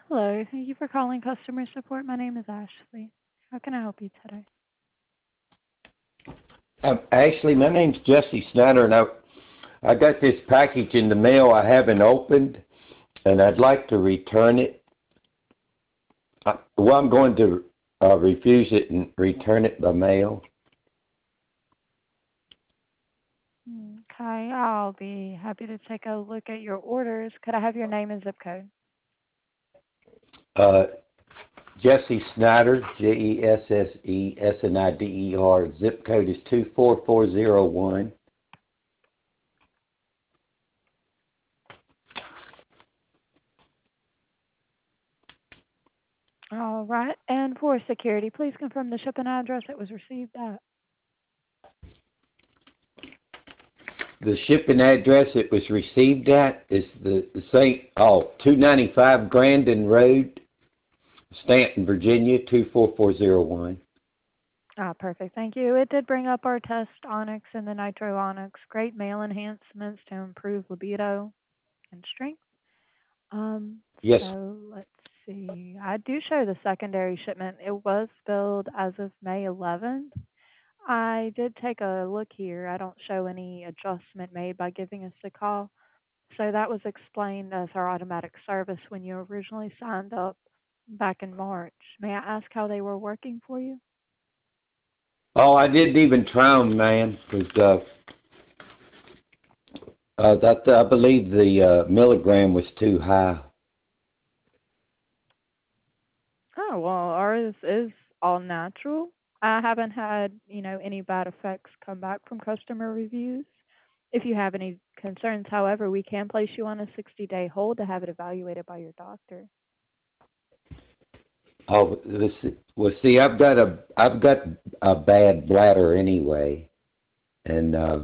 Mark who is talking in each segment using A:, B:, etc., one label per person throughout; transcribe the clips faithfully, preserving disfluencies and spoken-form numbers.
A: Hello, thank you for calling customer support. My name is Ashley. How can I help you today?
B: Um, Ashley, my name's Jesse Snyder, and I I got this package in the mail I haven't opened, and I'd like to return it. I, well, I'm going to uh, refuse it and return it by mail.
A: Okay, I'll be happy to take a look at your orders. Could I have your name and zip code?
B: Uh, Jesse Snyder, J E S S E S N I D E R. Zip code is two four four zero one.
A: All right, and for security, please confirm the shipping address it was received at.
B: The shipping address it was received at is the, the Saint oh two ninety five Grandin Road, Stanton, Virginia two four four zero one.
A: Ah, perfect. Thank you. It did bring up our test Onyx and the Nitro Onyx. Great male enhancements to improve libido and strength. Um,
B: Yes.
A: so let's see. I do show the secondary shipment. It was billed as of May eleventh. I did take a look here. I don't show any adjustment made by giving us a call. So that was explained as our automatic service when you originally signed up back in March. May I ask how they were working for you?
B: Oh, I didn't even try 'em, man, because uh, uh, that I believe the uh, milligram was too high.
A: Oh, well, ours is all natural. I haven't had, you know, any bad effects come back from customer reviews. If you have any concerns, however, we can place you on a sixty day hold to have it evaluated by your doctor.
B: Oh, this well, see, I've got a I've got a bad bladder anyway, and uh,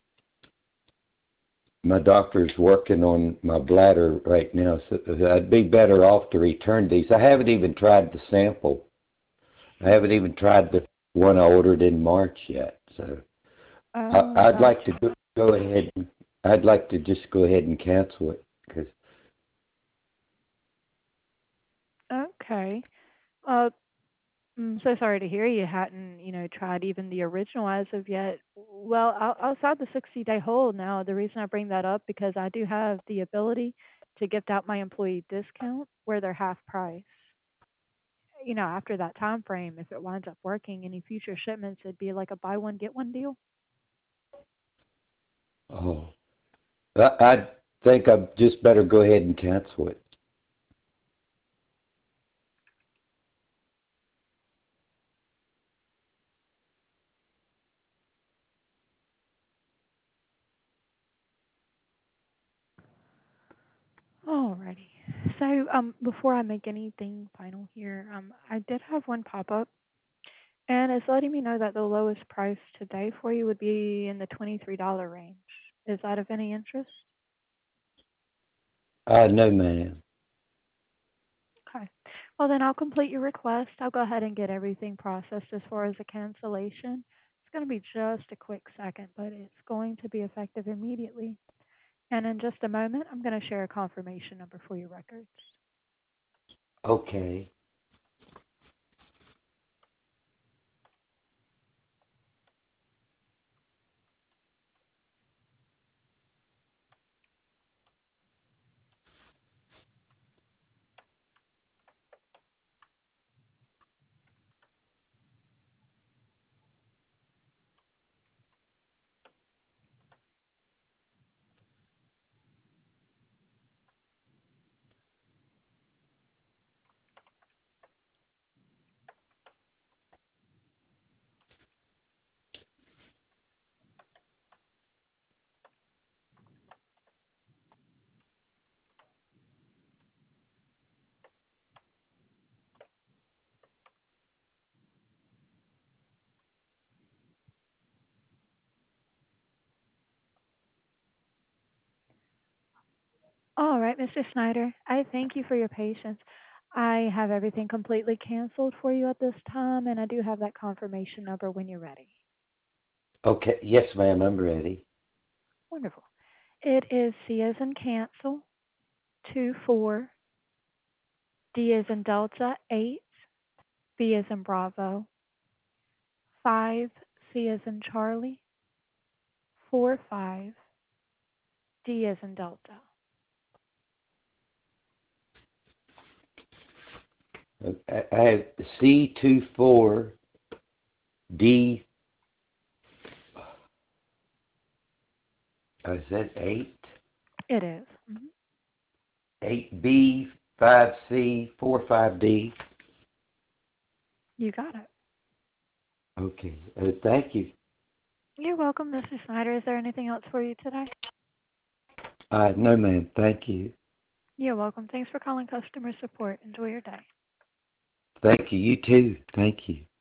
B: my doctor's working on my bladder right now. So I'd be better off to return these. I haven't even tried the sample. I haven't even tried the one I ordered in March yet. So I,
A: Oh,
B: I'd like to
A: gotcha.
B: go, go ahead. And, I'd like to just go ahead and cancel it because
A: Okay. Uh, I'm so sorry to hear you hadn't, you know, tried even the original as of yet. Well, I'll, outside the sixty day hold now, the reason I bring that up because I do have the ability to gift out my employee discount where they're half price. You know, after that time frame, if it winds up working, any future shipments, it'd be like a buy one get one deal.
B: oh, I, I think I just better go ahead and cancel it.
A: Alrighty. So, um, before I make anything final here, um, I did have one pop up, and it's letting me know that the lowest price today for you would be in the twenty-three dollar range. Is that of any interest?
B: Uh, no, ma'am.
A: Okay. Well, then I'll complete your request. I'll go ahead and get everything processed as far as a cancellation. It's going to be just a quick second, but it's going to be effective immediately. And in just a moment, I'm going to share a confirmation number for your records.
B: Okay.
A: All right, Mister Snyder, I thank you for your patience. I have everything completely canceled for you at this time, and I do have that confirmation number when you're ready.
B: Okay. Yes, ma'am. I'm ready.
A: Wonderful. It is C as in cancel, two four D as in Delta, eight. B as in Bravo, five. C as in Charlie, four, five. D as in Delta.
B: I I have C two four D. Oh, is that eight?
A: It is. Mhm.
B: Eight B five C four five D.
A: You got it.
B: Okay. Uh, thank you.
A: You're welcome, Mister Snyder. Is there anything else for you today?
B: Uh, no, ma'am. Thank you.
A: You're welcome. Thanks for calling customer support. Enjoy your day.
B: Thank you. You too. Thank you.